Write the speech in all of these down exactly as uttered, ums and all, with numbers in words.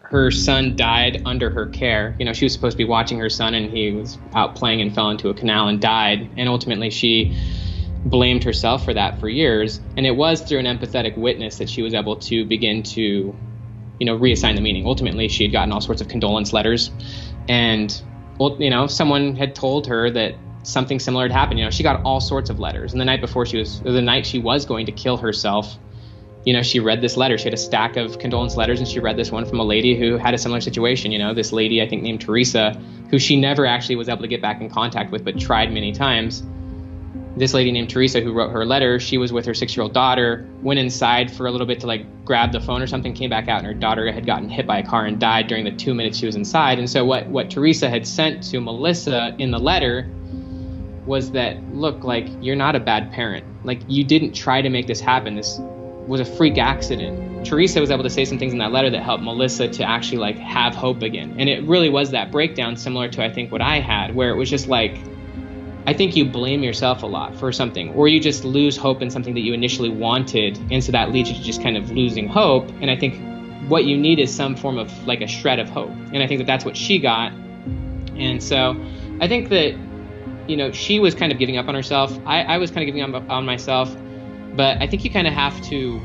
her son died under her care. You know, she was supposed to be watching her son, and he was out playing and fell into a canal and died. And ultimately she blamed herself for that for years. And it was through an empathetic witness that she was able to begin to, you know, reassign the meaning. Ultimately, she had gotten all sorts of condolence letters, and, you know, someone had told her that something similar had happened. You know, she got all sorts of letters. And the night before she was, or the night she was going to kill herself, you know, she read this letter. She had a stack of condolence letters, and she read this one from a lady who had a similar situation. You know, this lady, I think named Teresa, who she never actually was able to get back in contact with, but tried many times. This lady named Teresa who wrote her letter, she was with her six-year-old daughter, went inside for a little bit to like grab the phone or something, came back out, and her daughter had gotten hit by a car and died during the two minutes she was inside. And so what, what Teresa had sent to Melissa in the letter was that, look, like, you're not a bad parent. Like, you didn't try to make this happen. This was a freak accident. Teresa was able to say some things in that letter that helped Melissa to actually like have hope again. And it really was that breakdown similar to, I think, what I had, where it was just like, I think you blame yourself a lot for something, or you just lose hope in something that you initially wanted. And so that leads you to just kind of losing hope. And I think what you need is some form of like a shred of hope. And I think that that's what she got. And so I think that, you know, she was kind of giving up on herself. I, I was kind of giving up on myself. But I think you kind of have to,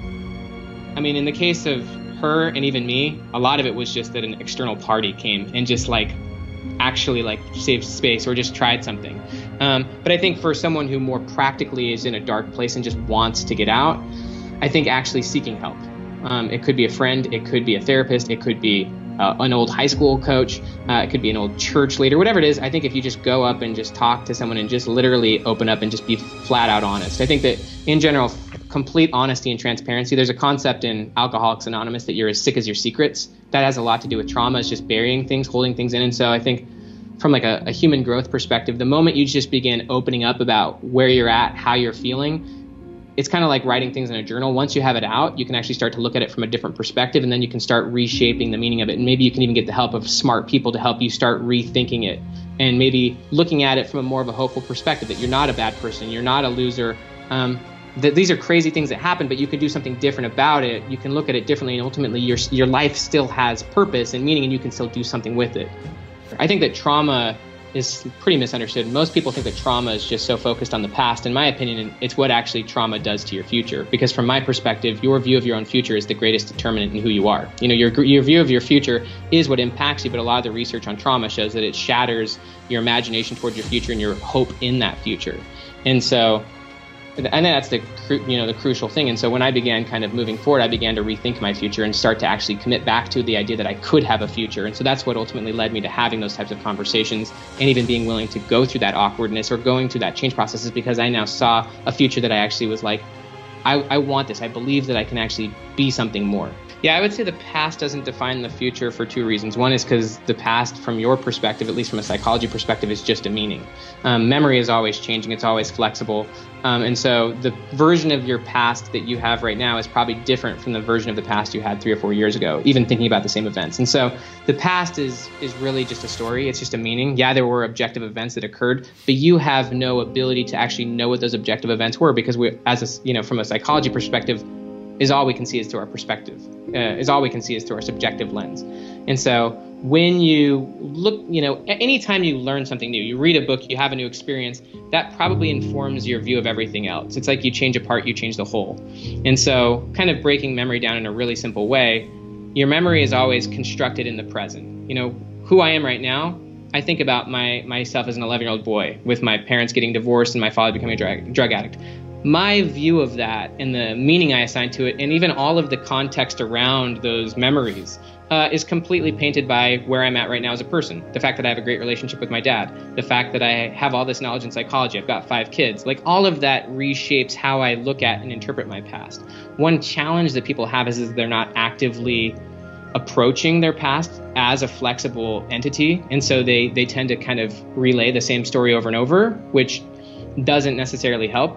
I mean, in the case of her and even me, a lot of it was just that an external party came and just like actually like saved space or just tried something. Um, but I think for someone who more practically is in a dark place and just wants to get out, I think actually seeking help. Um, it could be a friend, it could be a therapist, it could be uh, an old high school coach, uh, it could be an old church leader, whatever it is. I think if you just go up and just talk to someone and just literally open up and just be flat out honest. I think that in general, complete honesty and transparency, there's a concept in Alcoholics Anonymous that you're as sick as your secrets. That has a lot to do with trauma. It's just burying things, holding things in. And so I think from like a, a human growth perspective, the moment you just begin opening up about where you're at, how you're feeling, it's kind of like writing things in a journal. Once you have it out, you can actually start to look at it from a different perspective, and then you can start reshaping the meaning of it. And maybe you can even get the help of smart people to help you start rethinking it and maybe looking at it from a more of a hopeful perspective, that you're not a bad person, you're not a loser. Um, that these are crazy things that happen, but you can do something different about it. You can look at it differently, and ultimately your your life still has purpose and meaning, and you can still do something with it. I think that trauma is pretty misunderstood. Most people think that trauma is just so focused on the past. In my opinion, it's what actually trauma does to your future. Because from my perspective, your view of your own future is the greatest determinant in who you are. You know, your your view of your future is what impacts you, but a lot of the research on trauma shows that it shatters your imagination towards your future and your hope in that future. And so And that's the you know the crucial thing. And so when I began kind of moving forward, I began to rethink my future and start to actually commit back to the idea that I could have a future. And so that's what ultimately led me to having those types of conversations and even being willing to go through that awkwardness or going through that change process, is because I now saw a future that I actually was like, I, I want this. I believe that I can actually be something more. Yeah, I would say the past doesn't define the future for two reasons. One is because the past, from your perspective, at least from a psychology perspective, is just a meaning. Um, memory is always changing. It's always flexible. Um, and so the version of your past that you have right now is probably different from the version of the past you had three or four years ago, even thinking about the same events. And so the past is is really just a story. It's just a meaning. Yeah, there were objective events that occurred, but you have no ability to actually know what those objective events were, because we, as a, you know, from a psychology perspective, is all we can see is through our perspective, uh, is all we can see is through our subjective lens. And so when you look, you know, anytime you learn something new, you read a book, you have a new experience, that probably informs your view of everything else. It's like you change a part, you change the whole. And so kind of breaking memory down in a really simple way, your memory is always constructed in the present. You know, who I am right now, I think about my myself as an eleven-year-old boy with my parents getting divorced and my father becoming a drug, drug addict. My view of that and the meaning I assign to it, and even all of the context around those memories, uh, is completely painted by where I'm at right now as a person. The fact that I have a great relationship with my dad, the fact that I have all this knowledge in psychology, I've got five kids, like all of that reshapes how I look at and interpret my past. One challenge that people have is, is they're not actively approaching their past as a flexible entity. And so they, they tend to kind of relay the same story over and over, which doesn't necessarily help.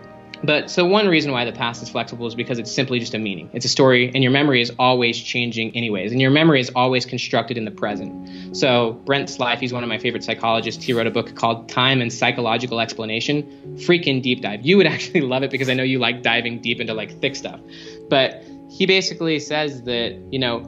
But so one reason why the past is flexible is because it's simply just a meaning. It's a story, and your memory is always changing anyways. And your memory is always constructed in the present. So Brent Slife, he's one of my favorite psychologists. He wrote a book called Time and Psychological Explanation. Freaking deep dive. You would actually love it, because I know you like diving deep into like thick stuff. But he basically says that, you know,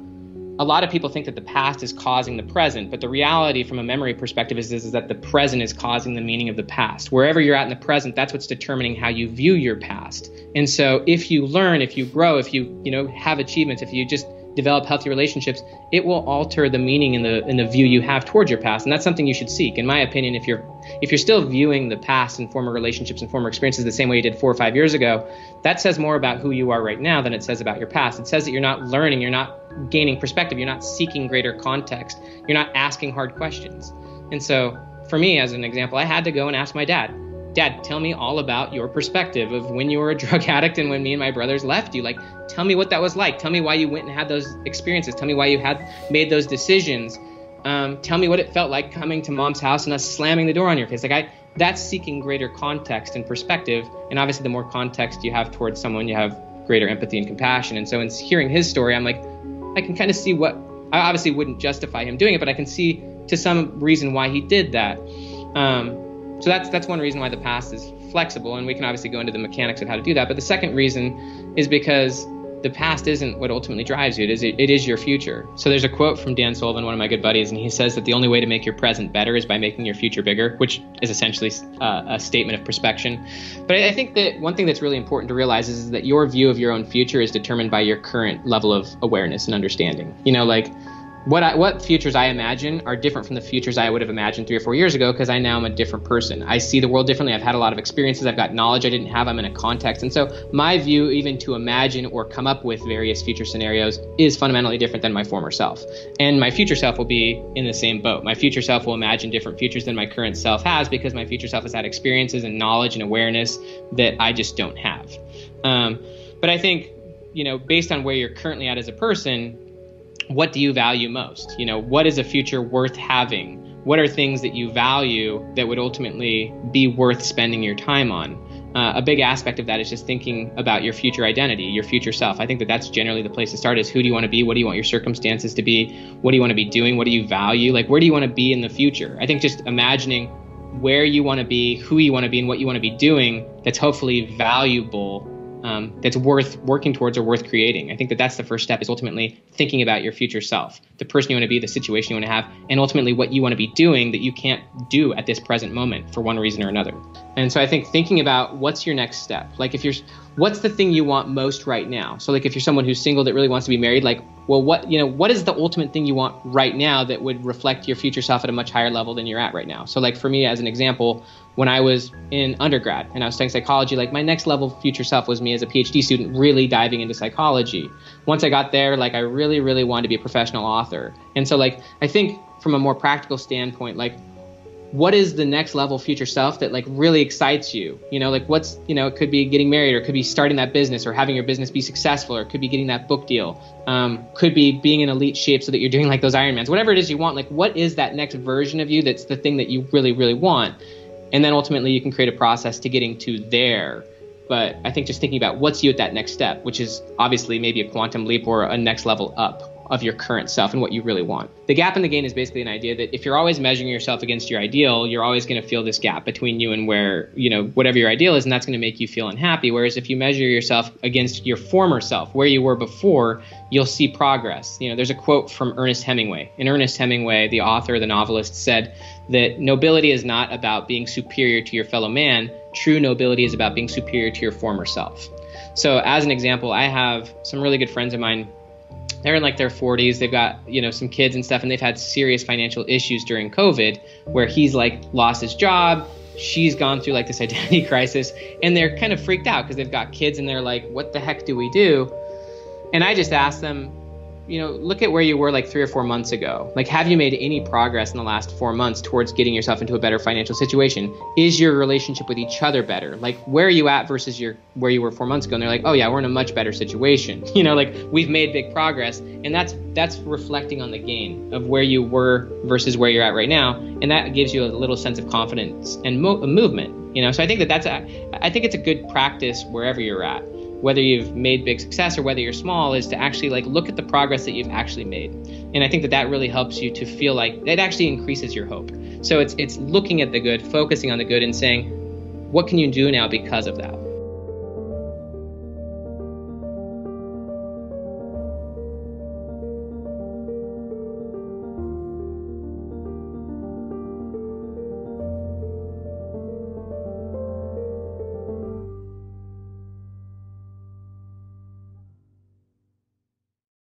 a lot of people think that the past is causing the present, but the reality from a memory perspective is, is, is that the present is causing the meaning of the past. Wherever you're at in the present, that's what's determining how you view your past. And so if you learn, if you grow, if you, you know, have achievements, if you just develop healthy relationships, it will alter the meaning in the in the view you have towards your past. And that's something you should seek. In my opinion, if you're if you're still viewing the past and former relationships and former experiences the same way you did four or five years ago, that says more about who you are right now than it says about your past. It says that you're not learning, you're not gaining perspective, you're not seeking greater context, you're not asking hard questions. And so for me, as an example, I had to go and ask my dad, Dad, tell me all about your perspective of when you were a drug addict and when me and my brothers left you. Like, tell me what that was like. Tell me why you went and had those experiences. Tell me why you had made those decisions. Um, tell me what it felt like coming to Mom's house and us slamming the door on your face. Like, I, that's seeking greater context and perspective. And obviously, the more context you have towards someone, you have greater empathy and compassion. And so in hearing his story, I'm like, I can kind of see what, I obviously wouldn't justify him doing it, but I can see to some reason why he did that. Um, So that's that's one reason why the past is flexible, and we can obviously go into the mechanics of how to do that. But the second reason is because the past isn't what ultimately drives you. It is it is your future. So there's a quote from Dan Sullivan, one of my good buddies, and he says that the only way to make your present better is by making your future bigger, which is essentially uh, a statement of perspection. But I think that one thing that's really important to realize is, is that your view of your own future is determined by your current level of awareness and understanding. You know, like, What I, what futures I imagine are different from the futures I would have imagined three or four years ago, because I now am a different person. I see the world differently. I've had a lot of experiences. I've got knowledge I didn't have. I'm in a context. And so my view, even to imagine or come up with various future scenarios, is fundamentally different than my former self. And my future self will be in the same boat. My future self will imagine different futures than my current self has, because my future self has had experiences and knowledge and awareness that I just don't have. Um, but I think, you know, based on where you're currently at as a person, what do you value most? You know, what is a future worth having? What are things that you value that would ultimately be worth spending your time on? Uh, a big aspect of that is just thinking about your future identity, your future self. I think that that's generally the place to start, is who do you want to be? What do you want your circumstances to be? What do you want to be doing? What do you value? Like, where do you want to be in the future? I think just imagining where you want to be, who you want to be, and what you want to be doing that's hopefully valuable, Um, that's worth working towards or worth creating. I think that that's the first step, is ultimately thinking about your future self, the person you want to be, the situation you want to have, and ultimately what you want to be doing that you can't do at this present moment for one reason or another. And so I think thinking about what's your next step. Like, if you're, what's the thing you want most right now? So like, if you're someone who's single that really wants to be married, like, well, what, you know, what is the ultimate thing you want right now that would reflect your future self at a much higher level than you're at right now? So like, for me, as an example, when I was in undergrad and I was studying psychology, like, my next level future self was me as a PhD student really diving into psychology. Once I got there, like, I really, really wanted to be a professional author. And so like, I think from a more practical standpoint, like, what is the next level future self that like really excites you? You know, like, what's, you know, it could be getting married, or it could be starting that business, or having your business be successful, or it could be getting that book deal. Um, could be being in elite shape so that you're doing like those Ironmans, whatever it is you want. Like, what is that next version of you that's the thing that you really, really want? And then ultimately you can create a process to getting to there. But I think just thinking about what's you at that next step, which is obviously maybe a quantum leap or a next level up of your current self and what you really want. The gap in the gain is basically an idea that if you're always measuring yourself against your ideal, you're always going to feel this gap between you and where, you know, whatever your ideal is, and that's going to make you feel unhappy. Whereas if you measure yourself against your former self, where you were before, you'll see progress. You know, there's a quote from Ernest Hemingway. And Ernest Hemingway, the author, the novelist, said that nobility is not about being superior to your fellow man. True nobility is about being superior to your former self. So as an example, I have some really good friends of mine. They're in like their forties. They've got, you know, some kids and stuff, and they've had serious financial issues during COVID, where he's like lost his job. She's gone through like this identity crisis, and they're kind of freaked out because they've got kids and they're like, what the heck do we do? And I just asked them, you know, look at where you were like three or four months ago. Like, have you made any progress in the last four months towards getting yourself into a better financial situation? Is your relationship with each other better? Like, where are you at versus your where you were four months ago? And they're like, oh yeah, we're in a much better situation. You know, like, we've made big progress, and that's that's reflecting on the gain of where you were versus where you're at right now, and that gives you a little sense of confidence and mo- movement. You know, so I think that that's a, I think it's a good practice wherever you're at. Whether you've made big success or whether you're small, is to actually like look at the progress that you've actually made. And I think that that really helps you to feel like it actually increases your hope. So it's it's looking at the good, focusing on the good, and saying, what can you do now because of that?